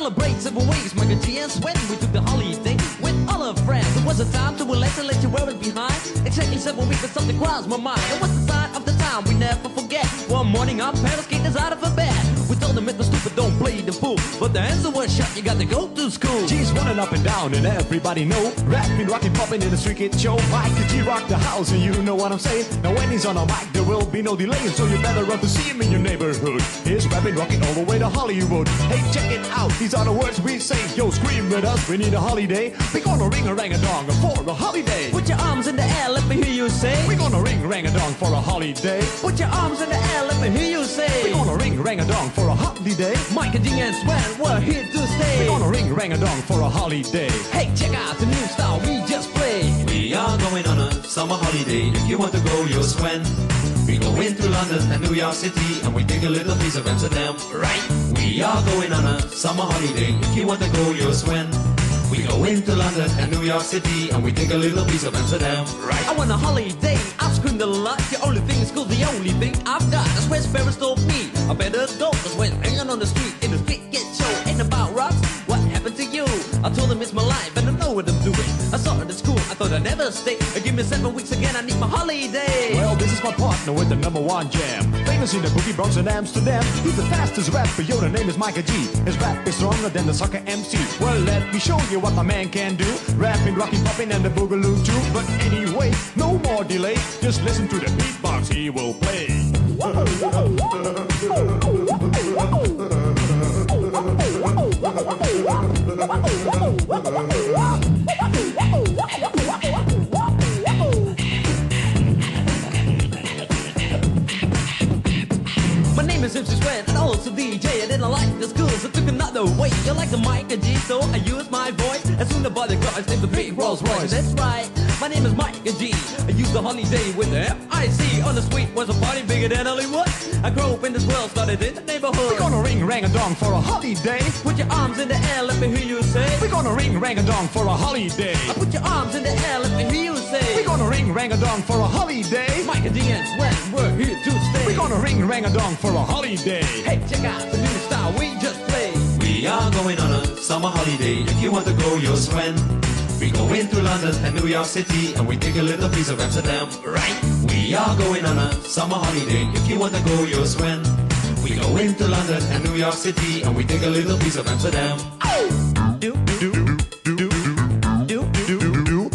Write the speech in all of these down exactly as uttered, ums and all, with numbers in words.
celebrate several weeks. Michael G and Sweat, we took the holiday with all our friends. It was a time to relax and let you wear it behind. Exactly seven weeks, but something crossed my mind. It was the sign of the time we never forget. One morning our parents kicked us out of a bed. We told them Mister Stupid, don't play the fool. But the answer was shut, you got to go to school. G's running up and down and everybody know. Rapping, rocking, popping in the street kid show. Michael G rock the house and you know what I'm saying. Now when he's on a mic there will be no delay. So you better run to see him in your neighborhood. He's rapping, rocking all the way to Hollywood. Hey, check it out, these are the words we say. Yo, scream with us, we need a holiday. We gonna ring a rang a dong for a holiday. Put your arms in the air, let me hear you say. We gonna ring rang a dong for a holiday. Put your arms in the air, let me hear you say. We gonna ring rang a dong for a holiday. Mike and G and Swan, we're here to stay. We gonna ring rang a dong for a holiday. Hey, check out the new style we just played. We are going on a summer holiday. If you want to go, you'll swim. We go into London and New York City and we take a little piece of Amsterdam, right? We are going on a summer holiday. If you want to go, you'll swim. We go into London and New York City and we take a little piece of Amsterdam, right? I want a holiday, I've screamed a lot. The only thing is cool, the only thing I've got. That's where Sparrows told me I better go. That's when hanging on the street in the street get show. Ain't about rocks, what happened to you? I told him it's my life and I know what I'm doing. I saw it at school, I thought I'd never stay. Give me seven weeks again, I need my holiday. Well, this is my partner with the number one jam. Famous in the boogie Bronx and Amsterdam. He's the fastest rapper, yo, the name is Michael G. His rap is stronger than the soccer M C. Well, let me show you what my man can do. Rapping, rocking, popping, and the boogaloo too. But anyway, no more delay. Just listen to the beatbox he will play. My name is M C Sweat and also D J. I didn't like the school, so took another way. You like the Michael G, so I used my voice. As soon as the bodyguards named the big Rolls Royce. That's right, my name is Michael G. I used the holiday with the F I C. On the street was a party bigger than Hollywood. I grew up in this world, started in the neighborhood. We're gonna ring rang a dong for a holiday. Put your arms in the air, let me hear you say. We're gonna ring rang a dong for a holiday. I put your arms in the air, let me hear you say. We're gonna ring rang a dong for a holiday. Michael G and Sweat, we're here to stay. We're gonna ring rang a dong for a holiday. Hey, check out the new style we just played. We are going on a summer holiday. If you want to go, you'll swim. We go into London and New York City and we take a little piece of Amsterdam, right? We are going on a summer holiday. If you want to go, you'll swim. We go into London and New York City and we take a little piece of Amsterdam. Oh. Do, do, do, do, do, do, do, do, do, do.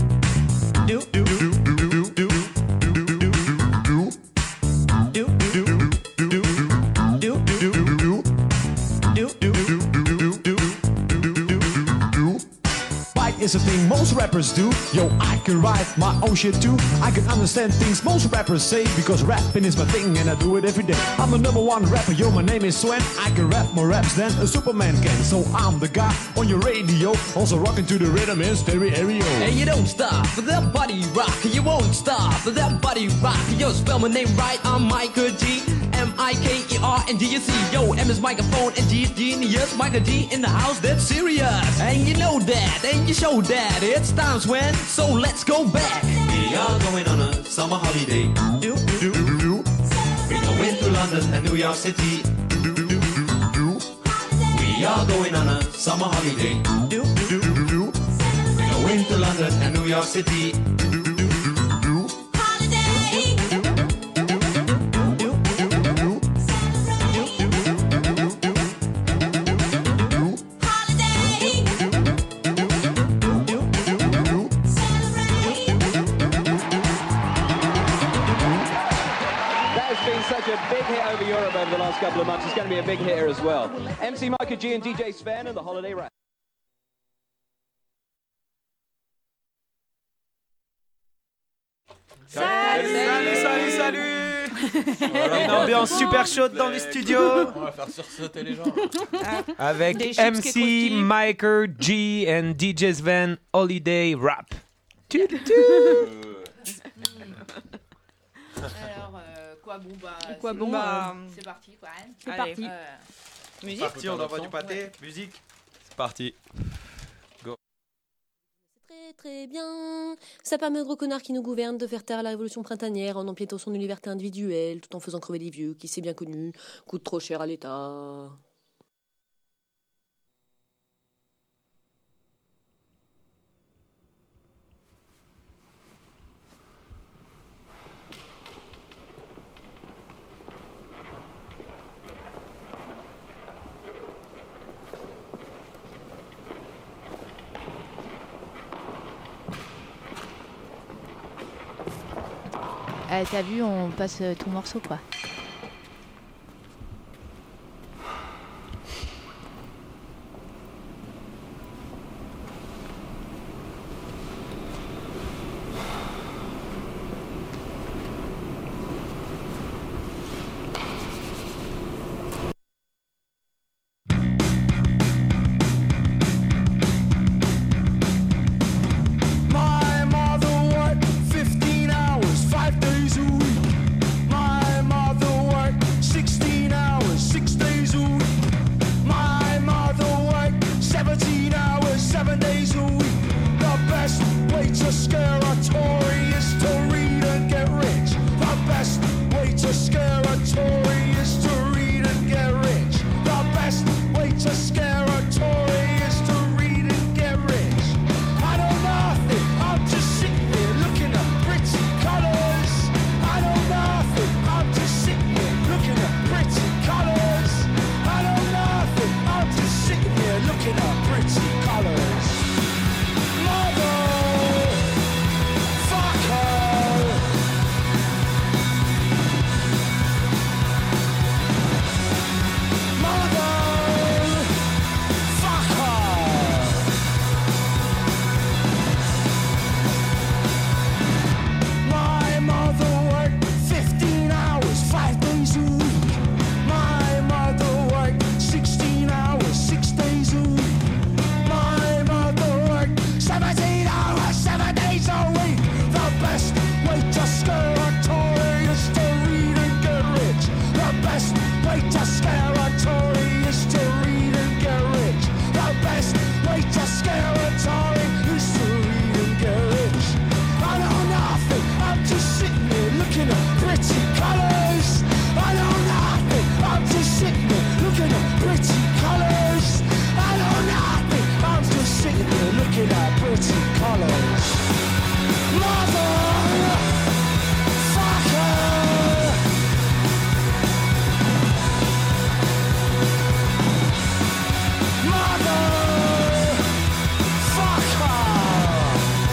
Is a thing most rappers do. Yo, I can write my own shit too. I can understand things most rappers say because rapping is my thing and I do it every day. I'm the number one rapper, yo, my name is Swen. I can rap more raps than a Superman can. So I'm the guy on your radio, also rocking to the rhythm in stereo. And you don't stop for that body rock. You won't stop for that body rock. Yo, spell my name right, I'm Michael G. M I K E R and G C. Yo, M is microphone and G is genius. Michael G in the house, that's serious. And you know that, and you show that. It's times when, so let's go back. We are going on a summer holiday. Do, do, do, do. We go into London and New York City. Do, do, do, do, do. We are going on a summer holiday. Do, do, do, do. We go into London and New York City. Over the last couple of months, it's going to be a big hitter as well. M C Michael G and D J Sven and the Holiday Rap. Salut, salut, salut, salut. Voilà, une ambiance super chaude dans les studios. On va faire sursauter les gens. Avec M C Michael G and D J Sven, Holiday Rap. Tu, tu. Alors, euh, quoi, bon, bah, quoi, c'est, bon, bah, euh, c'est parti, quoi. Hein. C'est Allez, parti. euh, Musique. Parti, on envoie du pâté. Ouais. Musique. C'est parti. Go. Très très bien. Ça permet aux gros connards qui nous gouvernent de faire taire la révolution printanière en empiétant son liberté individuelle tout en faisant crever les vieux qui, c'est bien connu, coûtent trop cher à l'État. Euh, T'as vu, on passe euh, tout morceau, quoi. My mother worked fifteen hours, five days a week. My mother worked sixteen hours, six days a week. My mother worked seventeen hours, seven days a week. The best way to scare a Tory is to read and get rich. The best way to scare a Tory is to read and get rich. The best way to scare a Tory is to read and get rich. I know nothing, I'm just sitting here looking at pretty colours. I know nothing, I'm just sitting here looking at pretty colours. I know nothing, I'm just sitting here looking at pretty colours. Mother, fuck her. Mother, fuck her. My mother worked fifteen hours, five days a week. My mother worked sixteen hours, six days a week. My mother worked seventeen hours, seven days a week. The best way to scare a Tory is to read and get rich. The best way to scare a Tory is to read and get rich. The best way to scare a Tory is to read and get rich. I know nothing, I'm just sitting here looking at pretty colours. I know nothing, I'm just sitting here looking at pretty colours. I know nothing, I'm just sitting here looking at pretty colours. Mother, fuck her. Mother, fuck her.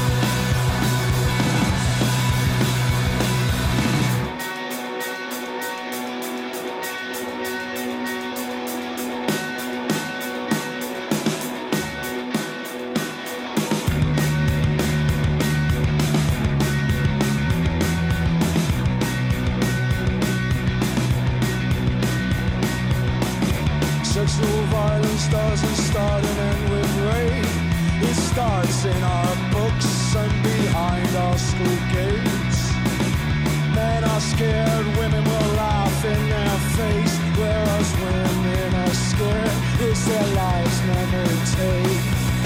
Sexual violence doesn't start and end with rape. It starts in our books and behind our school gates. Men are scared, women will laugh in their face, whereas women are scared. It's their lives men will take.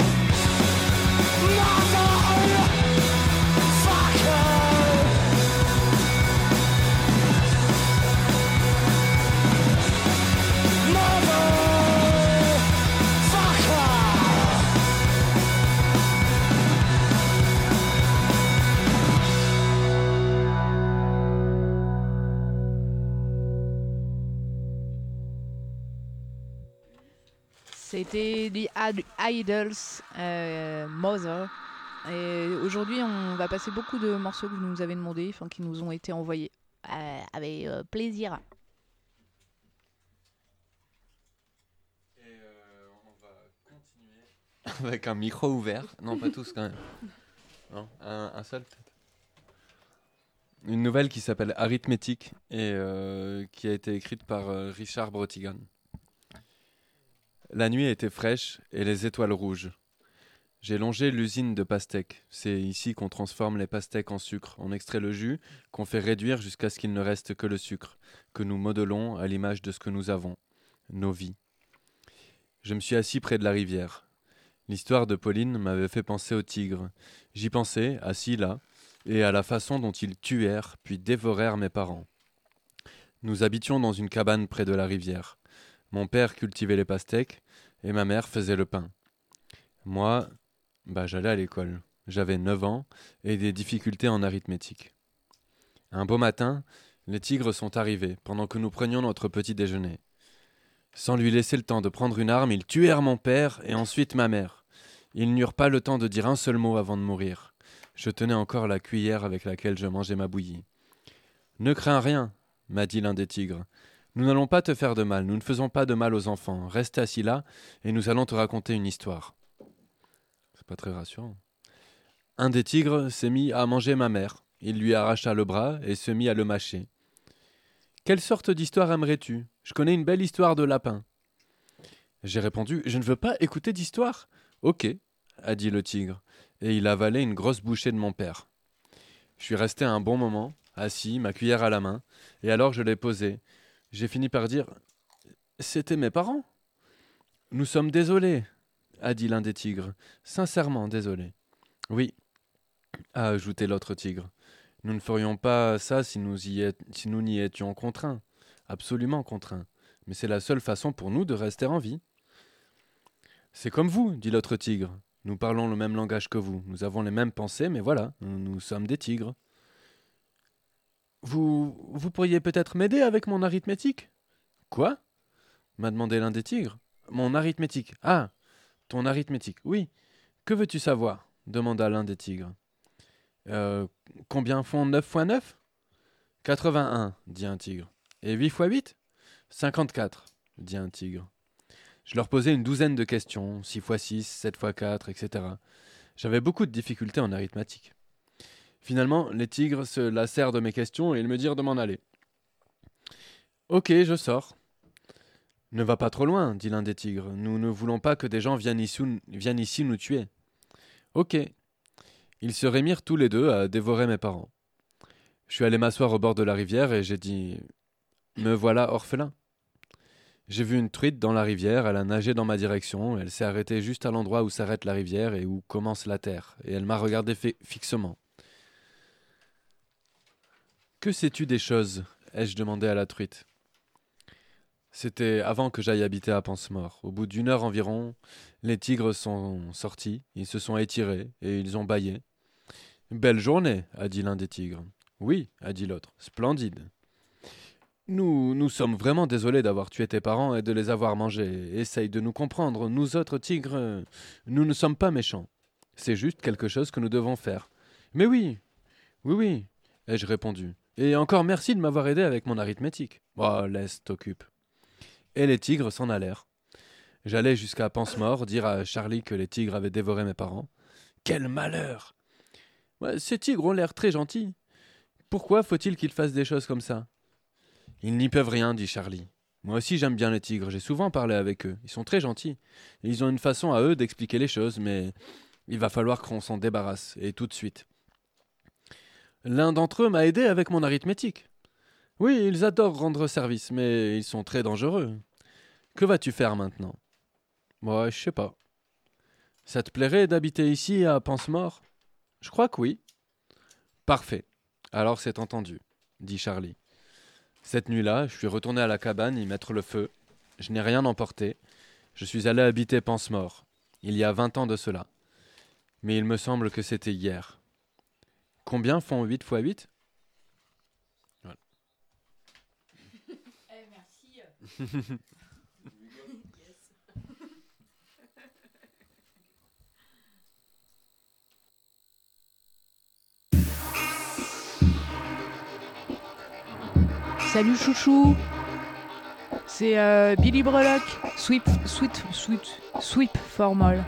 Mother, fuck her. Mother, fuck her. C'était The Ad- Idols, euh, Mother. Et aujourd'hui, on va passer beaucoup de morceaux que vous nous avez demandé, enfin qui nous ont été envoyés. Euh, avec euh, plaisir. Et euh, on va continuer avec un micro ouvert. Non, pas tous quand même. Non, un, un seul peut-être. Une nouvelle qui s'appelle Arithmétique et euh, qui a été écrite par euh, Richard Brotigan. La nuit était fraîche et les étoiles rouges. J'ai longé l'usine de pastèques. C'est ici qu'on transforme les pastèques en sucre. On extrait le jus, qu'on fait réduire jusqu'à ce qu'il ne reste que le sucre, que nous modelons à l'image de ce que nous avons, nos vies. Je me suis assis près de la rivière. L'histoire de Pauline m'avait fait penser aux tigres. J'y pensais, assis là, et à la façon dont ils tuèrent puis dévorèrent mes parents. Nous habitions dans une cabane près de la rivière. Mon père cultivait les pastèques et ma mère faisait le pain. Moi, bah, j'allais à l'école. J'avais neuf ans et des difficultés en arithmétique. Un beau matin, les tigres sont arrivés pendant que nous prenions notre petit déjeuner. Sans lui laisser le temps de prendre une arme, ils tuèrent mon père et ensuite ma mère. Ils n'eurent pas le temps de dire un seul mot avant de mourir. Je tenais encore la cuillère avec laquelle je mangeais ma bouillie. Ne crains rien, m'a dit l'un des tigres. Nous n'allons pas te faire de mal, nous ne faisons pas de mal aux enfants. Reste assis là et nous allons te raconter une histoire. C'est pas très rassurant. Un des tigres s'est mis à manger ma mère. Il lui arracha le bras et se mit à le mâcher. Quelle sorte d'histoire aimerais-tu ? Je connais une belle histoire de lapin. J'ai répondu, je ne veux pas écouter d'histoire. Ok, a dit le tigre, et il avalait une grosse bouchée de mon père. Je suis resté un bon moment, assis, ma cuillère à la main, et alors je l'ai posée. J'ai fini par dire « C'était mes parents ?» « Nous sommes désolés, » a dit l'un des tigres, « sincèrement désolés. »« Oui, » a ajouté l'autre tigre, « nous ne ferions pas ça si nous y est... si nous n'y étions contraints, absolument contraints, mais c'est la seule façon pour nous de rester en vie. »« C'est comme vous, » dit l'autre tigre, « nous parlons le même langage que vous, nous avons les mêmes pensées, mais voilà, nous, nous sommes des tigres. » Vous, vous pourriez peut-être m'aider avec mon arithmétique ? Quoi ? M'a demandé l'un des tigres. Mon arithmétique. Ah, ton arithmétique, oui. Que veux-tu savoir ? Demanda l'un des tigres. Euh, combien font neuf fois neuf ? quatre-vingt-un, dit un tigre. Et huit fois huit ? cinquante-quatre, dit un tigre. Je leur posais une douzaine de questions, six fois six, sept fois quatre, et cetera. J'avais beaucoup de difficultés en arithmétique. Finalement, les tigres se lassèrent de mes questions et ils me dirent de m'en aller. « Ok, je sors. »« Ne va pas trop loin, » dit l'un des tigres. « Nous ne voulons pas que des gens viennent ici, viennent ici nous tuer. »« Ok. » Ils se remirent tous les deux à dévorer mes parents. Je suis allé m'asseoir au bord de la rivière et j'ai dit « Me voilà orphelin. » J'ai vu une truite dans la rivière, elle a nagé dans ma direction, elle s'est arrêtée juste à l'endroit où s'arrête la rivière et où commence la terre, et elle m'a regardé fi- fixement. « Que sais-tu des choses ?» ai-je demandé à la truite. C'était avant que j'aille habiter à Pansemort. Au bout d'une heure environ, les tigres sont sortis, ils se sont étirés et ils ont bâillé. « Belle journée !» a dit l'un des tigres. « Oui !» a dit l'autre. « Splendide !» Nous, nous sommes vraiment désolés d'avoir tué tes parents et de les avoir mangés. Essaye de nous comprendre, nous autres tigres, nous ne sommes pas méchants. C'est juste quelque chose que nous devons faire. « Mais oui, oui, oui !» ai-je répondu. Et encore merci de m'avoir aidé avec mon arithmétique. Oh, laisse, t'occupe. Et les tigres s'en allèrent. J'allais jusqu'à Pansemort dire à Charlie que les tigres avaient dévoré mes parents. Quel malheur! Ouais, ces tigres ont l'air très gentils. Pourquoi faut-il qu'ils fassent des choses comme ça? Ils n'y peuvent rien, dit Charlie. Moi aussi j'aime bien les tigres, j'ai souvent parlé avec eux. Ils sont très gentils. Et ils ont une façon à eux d'expliquer les choses, mais il va falloir qu'on s'en débarrasse, et tout de suite. L'un d'entre eux m'a aidé avec mon arithmétique. Oui, ils adorent rendre service, mais ils sont très dangereux. Que vas-tu faire maintenant? Moi, je sais pas. Ça te plairait d'habiter ici à Pansemort? Je crois que oui. Parfait. Alors c'est entendu, dit Charlie. Cette nuit-là, je suis retourné à la cabane y mettre le feu. Je n'ai rien emporté. Je suis allé habiter Pansemort, il y a vingt ans de cela. Mais il me semble que c'était hier. Combien font huit fois huit? Voilà. Eh, merci. Salut chouchou, c'est euh, Billy Brelock, Sweep, Sweet, Sweet, Sweep for Moll.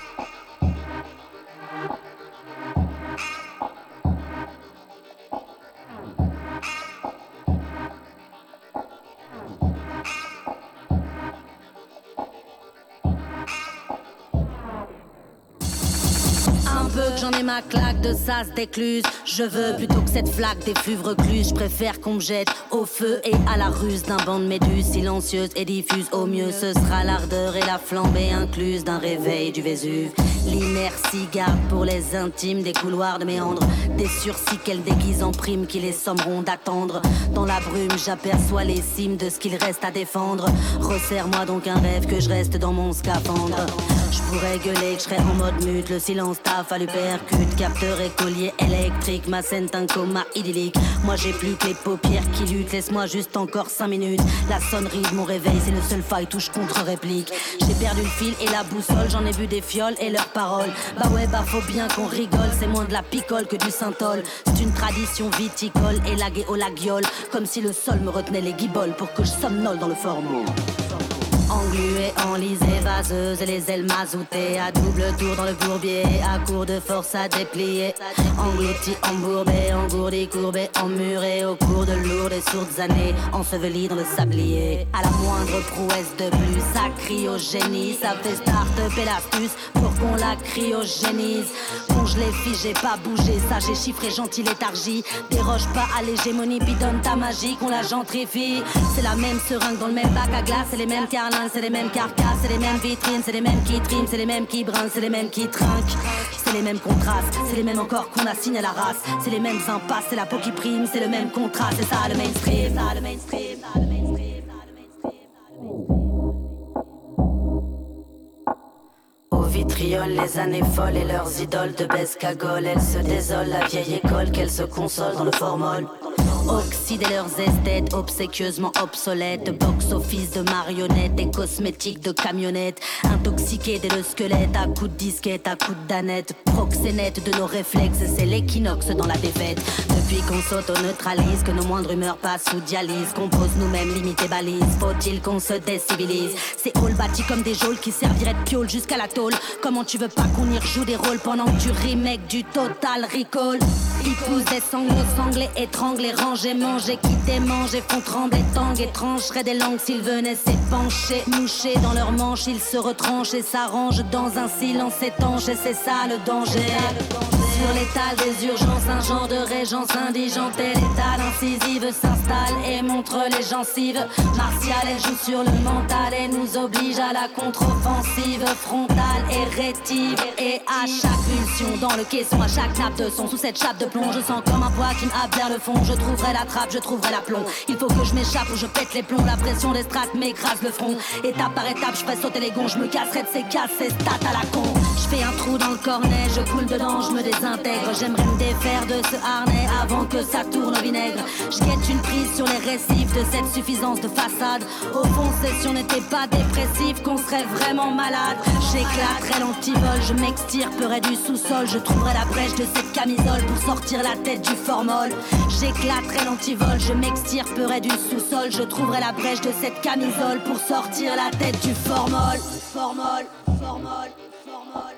J'en ai ma claque de sas d'écluse. Je veux plutôt que cette flaque d'effluve recluse. Je préfère qu'on me jette au feu et à la ruse d'un banc de méduses silencieuse et diffuse. Au mieux ce sera l'ardeur et la flambée incluse d'un réveil du Vésuve. L'inertie garde pour les intimes des couloirs de méandre, des sursis qu'elle déguise en primes qui les sommeront d'attendre. Dans la brume j'aperçois les cimes de ce qu'il reste à défendre. Resserre-moi donc un rêve que je reste dans mon scaphandre. Je pourrais gueuler que je serais en mode mute. Le silence t'a fallu percute. Capteur et collier électrique. Ma scène d'un coma idyllique. Moi j'ai plus que les paupières qui luttent. Laisse-moi juste encore cinq minutes. La sonnerie de mon réveil, c'est le seul faille touche contre réplique. J'ai perdu le fil et la boussole. J'en ai vu des fioles et leurs paroles. Bah ouais, bah faut bien qu'on rigole. C'est moins de la picole que du synthol. C'est une tradition viticole. Élaguée au laguiole. Comme si le sol me retenait les guiboles pour que je somnole dans le formol. Engluée, enlisée, vaseuse et les ailes mazoutées. À double tour dans le bourbier, à court de force à déplier. Englouti, embourbé, engourdi, courbé, emmuré. Au cours de lourdes et sourdes années, enseveli dans le sablier. À la moindre prouesse de plus, ça crie au génie. Ça fait start-up et l'astuce pour qu'on la cryogénise. Congelé, figé, pas bougé, sage et chiffré, gentil, léthargie. Déroge pas à l'hégémonie, puis donne ta magie, qu'on la gentrifie. C'est la même seringue dans le même bac à glace, c'est les mêmes carlins. C'est les mêmes carcasses, c'est les mêmes vitrines, c'est les mêmes qui triment, c'est les mêmes qui brincent, c'est les mêmes qui trinquent. C'est les mêmes contrastes, c'est les mêmes encore qu'on assigne à la race. C'est les mêmes impasses, c'est la peau qui prime, c'est le même contrat, c'est ça le mainstream, ça le mainstream, ça le mainstream, ça le mainstream. Au vitriol, les années folles et leurs idoles de baisse-cagole. Elles se désolent, la vieille école, qu'elles se consolent dans le formol. Oxyder leurs esthètes, obséquieusement obsolètes. Box-office de marionnettes et cosmétiques de camionnettes. Intoxiqués dès le squelette, à coups de disquette, à coups de danette. Proxénète de nos réflexes, c'est l'équinoxe dans la défaite. Depuis qu'on s'auto-neutralise, que nos moindres humeurs passent sous dialyse. Qu'on pose nous-mêmes limite et balise, faut-il qu'on se décivilise? C'est all bâti comme des geôles qui serviraient de piole jusqu'à la tôle. Comment tu veux pas qu'on y rejoue des rôles pendant que tu remake du Total Recall? Ils poussent des sanglots sanglés, étranglés, rangés, mangés, quittés, mangés, font trembler, tangues, étrangerais des langues s'ils venaient s'épancher, mouchés dans leurs manches, ils se retranchent et s'arrangent dans un silence étanche, et c'est ça le danger. Sur l'étal des urgences, un genre de régence indigente, et l'état d'incisive s'installe et montre les gencives. Martial, elle joue sur le mental et nous oblige à la contre-offensive frontale et rétive. Et à chaque pulsion, dans le caisson, à chaque nappe de son, sous cette chape de plomb, je sens comme un poids qui me happe vers le fond. Je trouverai la trappe, je trouverai la plomb. Il faut que je m'échappe ou je pète les plombs. La pression des strates m'écrase le front. Étape par étape, je fais sauter les gonds. Je me casserai de ces casses, ces stats à la con. Je fais un trou dans le cornet, je coule dedans, je me désintègre. J'aimerais me défaire de ce harnais avant que ça tourne au vinaigre. Je guette une prise sur les récifs de cette suffisance de façade. Au fond, c'est si on n'était pas dépressif qu'on serait vraiment malade. J'éclaterais l'antivol, je m'extirperais du sous-sol. Je trouverais la brèche de cette camisole pour sortir la tête du formol. J'éclaterais l'antivol, je m'extirperais du sous-sol. Je trouverais la brèche de cette camisole pour sortir la tête du formol. Formol, formol, formol.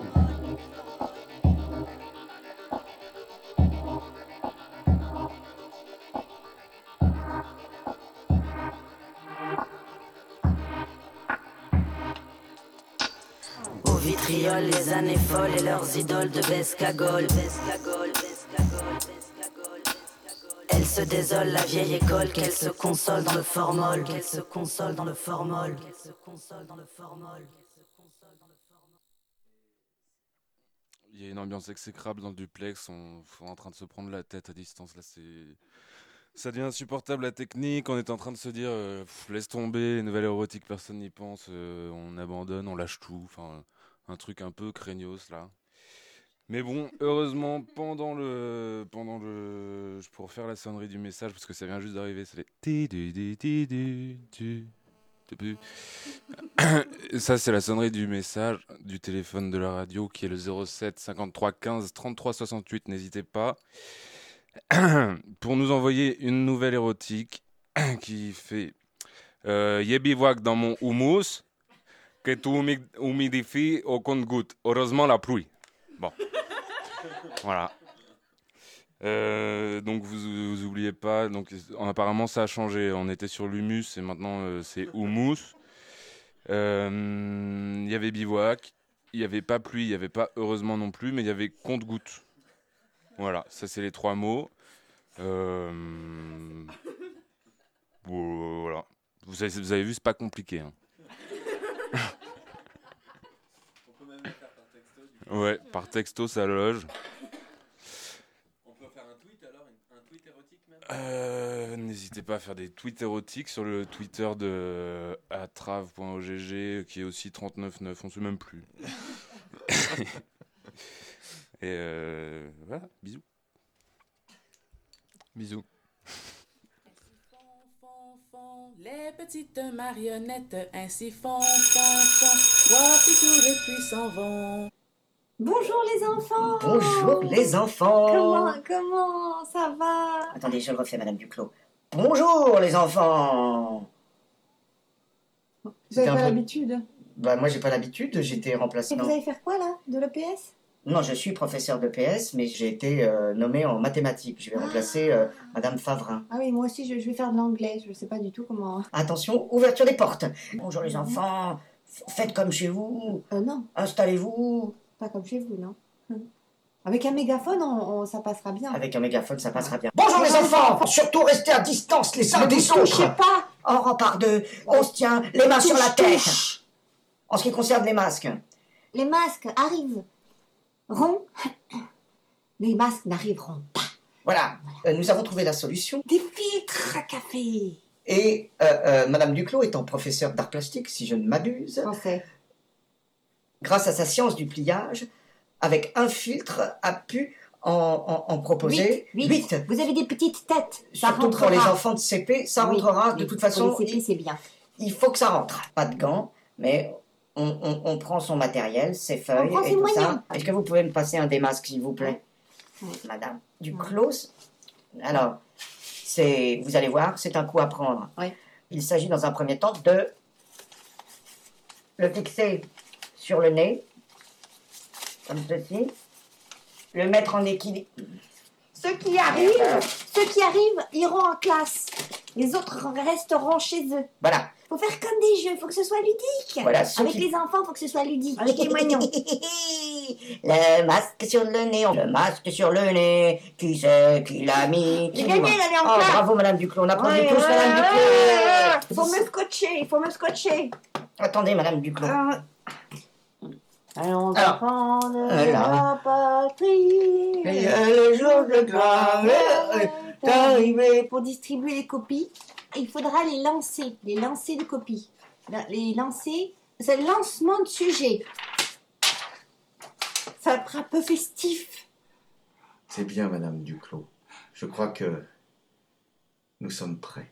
Au vitriol, les années folles et leurs idoles de baisse-cagole. Elle se désole, la vieille école, qu'elle se console dans le formol. Qu'elle se console dans le formol. Qu'elle se console dans le formol. Il y a une ambiance exécrable dans le duplex, on, on est en train de se prendre la tête à distance, là c'est... Ça devient insupportable la technique, on est en train de se dire euh, pff, laisse tomber, les nouvelles érotiques, personne n'y pense, euh, on abandonne, on lâche tout, enfin un truc un peu craignos là. Mais bon, heureusement, pendant le... pendant le... Je pourrais faire la sonnerie du message, parce que ça vient juste d'arriver, c'est les... Ça c'est la sonnerie du message du téléphone de la radio qui est le zéro sept cinquante-trois quinze trente-trois soixante-huit, n'hésitez pas pour nous envoyer une nouvelle érotique qui fait euh, Yé bivouac dans mon houmous que tu humidifies au compte-gouttes, heureusement la pluie. Bon, voilà. Euh, donc vous, vous oubliez pas, donc apparemment ça a changé, on était sur l'humus et maintenant euh, c'est houmous. Il euh, y avait bivouac, il y avait pas pluie, il y avait pas heureusement non plus, mais il y avait compte-gouttes. Voilà, ça c'est les trois mots. Euh... Voilà, vous avez, vous avez vu, c'est pas compliqué. Hein. On peut même le faire par texto. Du coup. Ouais, par texto ça loge. On peut faire un tweet alors. Euh, N'hésitez pas à faire des tweets érotiques sur le Twitter de atrave point o g g qui est aussi trente-neuf neuf, on ne sait même plus. Et euh, voilà, bisous. Bisous. Les petites marionnettes ainsi font, font, font, voici tous les pluies s'en vont. Bonjour les enfants. Bonjour les enfants. Comment, comment ça va? Attendez, je le refais, Madame Duclos. Bonjour les enfants. Vous C'était avez un pas peu- l'habitude. Bah moi j'ai pas l'habitude, j'étais remplaçant. Et vous allez faire quoi là? De l'E P S? Non, je suis professeur de P S, mais j'ai été euh, nommé en mathématiques. Je vais remplacer euh, Madame Favrin. Ah oui, moi aussi je, je vais faire de l'anglais. Je sais pas du tout comment. Attention, ouverture des portes. Bonjour les enfants, F- faites comme chez vous. Euh, non. Installez-vous. Pas comme chez vous, non. Avec un mégaphone, on, on- ça passera bien. Avec un mégaphone, ça passera bien. Bonjour les enfants, surtout restez à distance les uns Ne des vous touchez autres. pas. En rang par deux, on se tient les mains sur la Touche, tête. touche. En ce qui concerne les masques, Les masques arrivent. Rond. Les masques n'arriveront pas. voilà, euh, nous avons trouvé la solution. Des filtres à café. Et euh, euh, Madame Duclos étant professeure d'art plastique, si je ne m'abuse, Français. grâce à sa science du pliage, avec un filtre, a pu en, en- en proposer Huit, huit. Vous avez des petites têtes. Ça Surtout pour rentrera. les enfants de C P, ça Oui, rentrera. oui, De toute pour façon, les C P, il, c'est bien. il faut que ça rentre. Pas de gants, mais on, on- on prend son matériel, ses feuilles prend et ses tout moyens. ça. Est-ce que vous pouvez me passer un des masques, s'il vous plaît, Madame Duclos? Alors, c'est, vous allez voir, c'est un coup à prendre. Oui. Il s'agit dans un premier temps de le fixer sur le nez, comme ceci, le mettre en équilibre. Ceux qui arrivent, ceux qui arrivent iront en classe. Les autres resteront chez eux. Voilà. Faut faire comme des jeux, faut que ce soit ludique. Voilà, ceux Avec qui- les enfants, faut que ce soit ludique. Avec les moignons. Le masque sur le nez, le masque sur le nez, qui c'est qui l'a mis? J'ai Qui gagné, dit-moi? elle est en Oh, classe. bravo Madame Duclos, on applaudit Ouais, tous ouais, Madame ouais, Duclos. ouais. Il faut me scotcher, il faut me scotcher. Attendez Madame Duclos. Ah. Allons Alors, enfants de voilà. la patrie. Et le jour de gloire est arrivé. Pour distribuer les copies, il faudra les lancer, les lancer de copies. Les lancer, c'est le lancement de sujet. Ça va être un peu festif. C'est bien, Madame Duclos. Je crois que nous sommes prêts.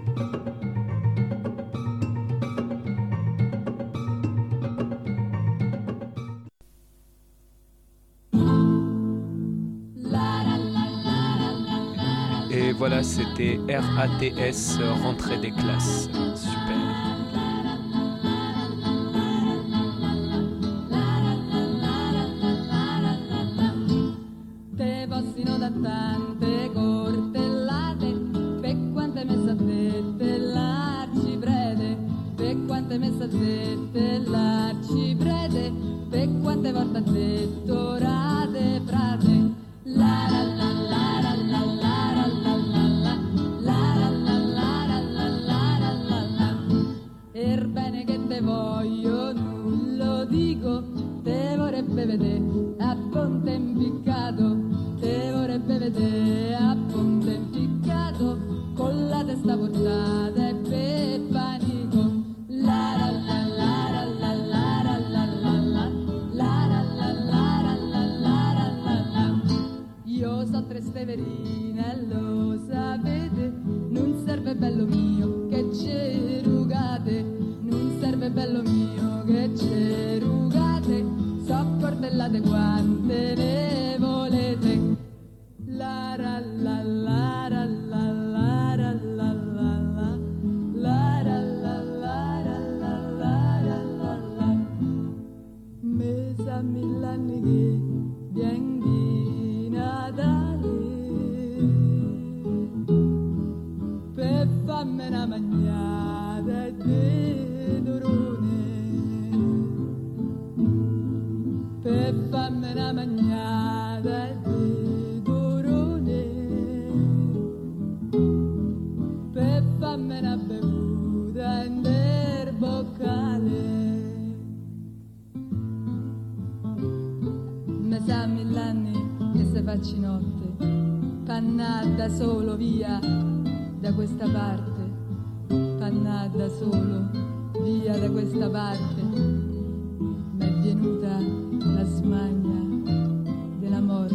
Et voilà, c'était R A T S, rentrée des classes. Super. Te possino da tante cortellate, per quante messe a te l'arciprete, per quante messe a te l'arciprete, per quante volte ha detto rate frate. La la la la la la la la la la la la la la la la la. Er bene che te voglio, non lo dico, te vorrebbe vedere a ponte impiccato, te vorrebbe vedere a ponte impiccato, con la testa portata e per panico. La la la la la la la la la la la la la la la la la la la. Io so tre steverine e lo sapete, non serve bello mio che ci rugate, non serve bello mio che ci rugate, so cordellate quante ne volete. La la la la la la la la la la la la la la la la la la la la. Me sa mille anni che vien di Natale per farmi una magnata di dorone, per farmi una magnata di dorone, per farmi una bevuta in del boccale. Me sa mille anni che se facci notte, panna Pannata solo via da questa parte, pannata solo via da questa parte, m'è venuta la smania della morte.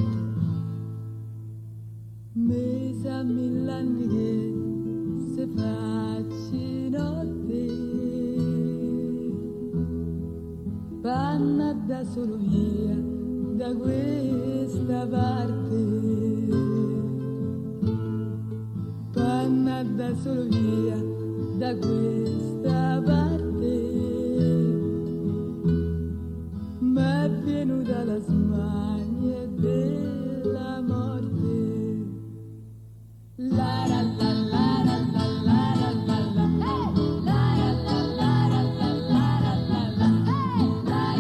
Mesa mill'anni che se facci notte, pannata solo via da questa parte, pannata solo via da questa parte, m'è venuta la smania della morte. La la la la la la la la la la la la la la la.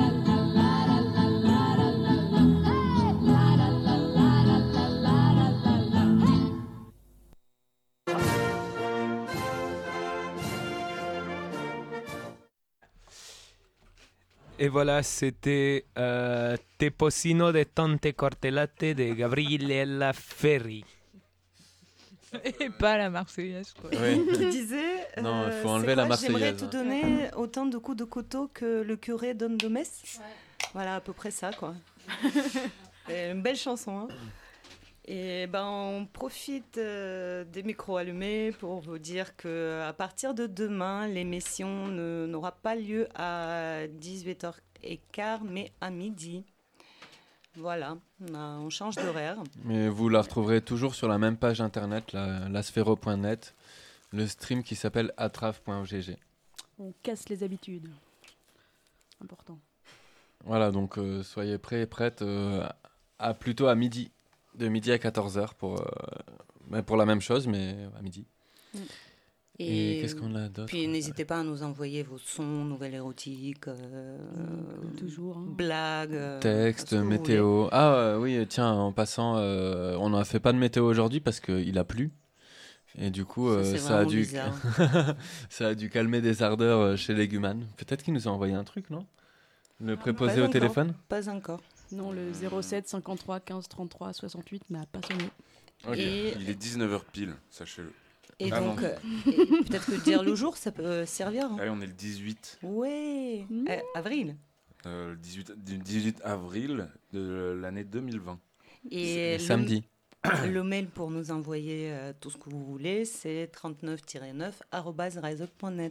Et voilà, c'était euh, Te Posino de Tante Cortelate de Gabriella Ferri. Et pas la Marseillaise, quoi. Oui. Qui disait Non, il euh, faut c'est enlever quoi, la Marseillaise. J'aimerais te donner autant de coups de couteau que le curé donne de messe. Voilà, à peu près ça, quoi. Et une belle chanson, hein. Et ben, on profite euh, des micros allumés pour vous dire que à partir de demain, l'émission ne, n'aura pas lieu à dix-huit heures quinze, mais à midi. Voilà, on, a- on change d'horaire. Mais vous la retrouverez toujours sur la même page internet, la, lasphero point net, le stream qui s'appelle atraf point o g g. On casse les habitudes. Important. Voilà, donc euh, soyez prêts et prêtes euh, à, plutôt à midi, de midi à quatorze heures pour, euh, bah, pour la même chose, mais à midi. Mm. Et, qu'est-ce qu'on a d'autre? Puis n'hésitez pas à nous envoyer vos sons, nouvelles érotiques, euh, toujours, hein. blagues. euh, Texte, ce que vous météo. voulez. Ah euh, oui, tiens, en passant, euh, on n'a fait pas de météo aujourd'hui parce qu'il a plu. Et du coup, Ça, euh, c'est ça, a vraiment dû... bizarre. ça a dû calmer des ardeurs euh, chez Leguman. Peut-être qu'il nous a envoyé un truc, non? Le préposé Pas au encore, téléphone? Pas encore. Non, le zéro sept cinquante-trois quinze trente-trois soixante-huit n'a pas sonné. Ok. Et- Il est dix-neuf heures pile, sachez-le. Et Ah donc, non. euh, et peut-être que dire le jour, ça peut servir. hein. Allez, on est le dix-huit. Ouais, Euh, avril. Euh, le dix-huit, du dix-huit avril de l'année deux mille vingt. Et Le le- samedi. Le mail pour nous envoyer euh, tout ce que vous voulez, c'est trente-neuf neuf arobase riseup point net.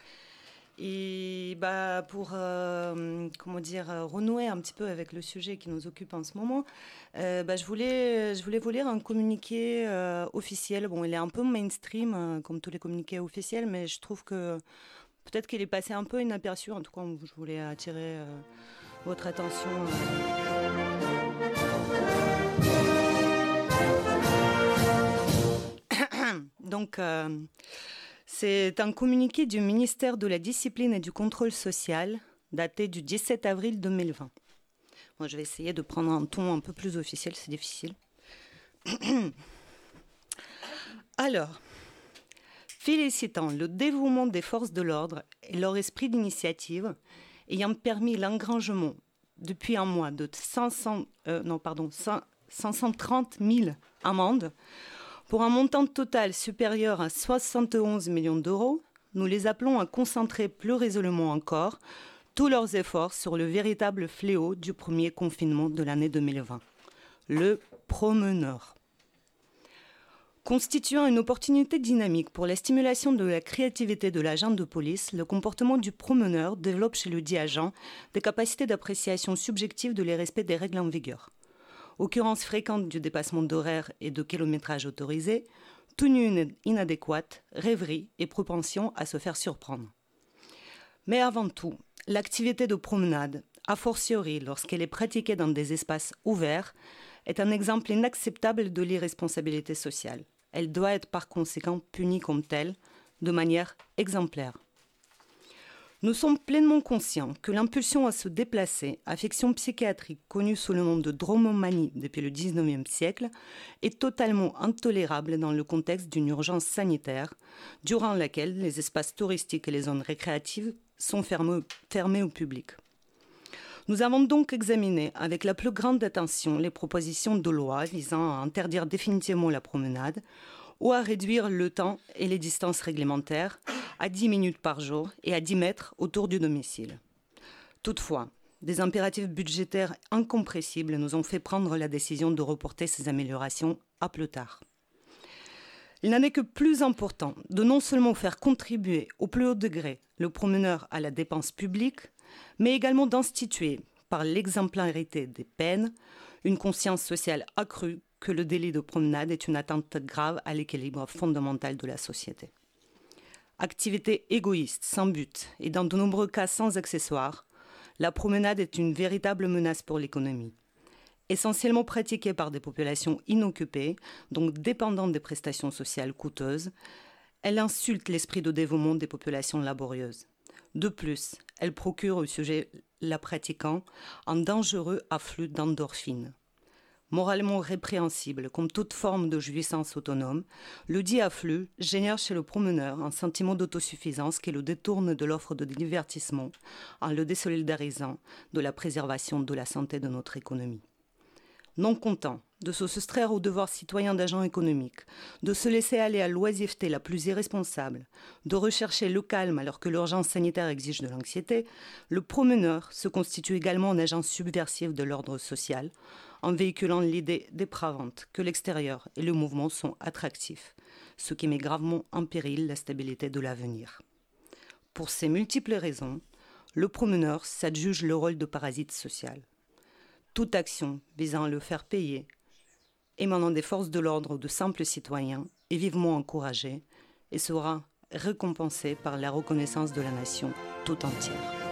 Et bah, pour euh, comment dire, euh, renouer un petit peu avec le sujet qui nous occupe en ce moment, euh, bah, je, voulais, je voulais vous lire un communiqué euh, officiel. Bon, il est un peu mainstream, euh, comme tous les communiqués officiels, mais je trouve que peut-être qu'il est passé un peu inaperçu. En tout cas, je voulais attirer euh, votre attention. euh. Donc, euh, c'est un communiqué du ministère de la Discipline et du Contrôle social, daté du dix-sept avril deux mille vingt. Moi, je vais essayer de prendre un ton un peu plus officiel, c'est difficile. Alors, félicitant le dévouement des forces de l'ordre et leur esprit d'initiative, ayant permis l'engrangement depuis un mois de cinq cents, euh, non, pardon, cinq cent trente mille amendes, pour un montant total supérieur à soixante et onze millions d'euros, nous les appelons à concentrer plus résolument encore tous leurs efforts sur le véritable fléau du premier confinement de l'année deux mille vingt, le promeneur. Constituant une opportunité dynamique pour la stimulation de la créativité de l'agent de police, le comportement du promeneur développe chez le dit agent des capacités d'appréciation subjective de les respects des règles en vigueur. Occurrence fréquente du dépassement d'horaire et de kilométrage autorisé, tenue inadéquate, rêverie et propension à se faire surprendre. Mais avant tout, l'activité de promenade, a fortiori lorsqu'elle est pratiquée dans des espaces ouverts, est un exemple inacceptable de l'irresponsabilité sociale. Elle doit être par conséquent punie comme telle, de manière exemplaire. Nous sommes pleinement conscients que l'impulsion à se déplacer, affection psychiatrique connue sous le nom de dromomanie depuis le dix-neuvième siècle, est totalement intolérable dans le contexte d'une urgence sanitaire, durant laquelle les espaces touristiques et les zones récréatives sont fermés, fermés au public. Nous avons donc examiné avec la plus grande attention les propositions de loi visant à interdire définitivement la promenade ou à réduire le temps et les distances réglementaires à dix minutes par jour et à dix mètres autour du domicile. Toutefois, des impératifs budgétaires incompressibles nous ont fait prendre la décision de reporter ces améliorations à plus tard. Il n'en est que plus important de non seulement faire contribuer au plus haut degré le promeneur à la dépense publique, mais également d'instituer, par l'exemplarité des peines, une conscience sociale accrue que le délit de promenade est une atteinte grave à l'équilibre fondamental de la société. Activité égoïste, sans but et dans de nombreux cas sans accessoires, la promenade est une véritable menace pour l'économie. Essentiellement pratiquée par des populations inoccupées, donc dépendantes des prestations sociales coûteuses, elle insulte l'esprit de dévouement des populations laborieuses. De plus, elle procure au sujet la pratiquant un dangereux afflux d'endorphines. Moralement répréhensible comme toute forme de jouissance autonome, le dit afflux génère chez le promeneur un sentiment d'autosuffisance qui le détourne de l'offre de divertissement en le désolidarisant de la préservation de la santé de notre économie. Non content de se soustraire au devoir citoyen d'agent économique, de se laisser aller à l'oisiveté la plus irresponsable, de rechercher le calme alors que l'urgence sanitaire exige de l'anxiété, le promeneur se constitue également un agent subversif de l'ordre social, en véhiculant l'idée dépravante que l'extérieur et le mouvement sont attractifs, ce qui met gravement en péril la stabilité de l'avenir. Pour ces multiples raisons, le promeneur s'adjuge le rôle de parasite social. Toute action visant à le faire payer, émanant des forces de l'ordre ou de simples citoyens, est vivement encouragée et sera récompensée par la reconnaissance de la nation tout entière.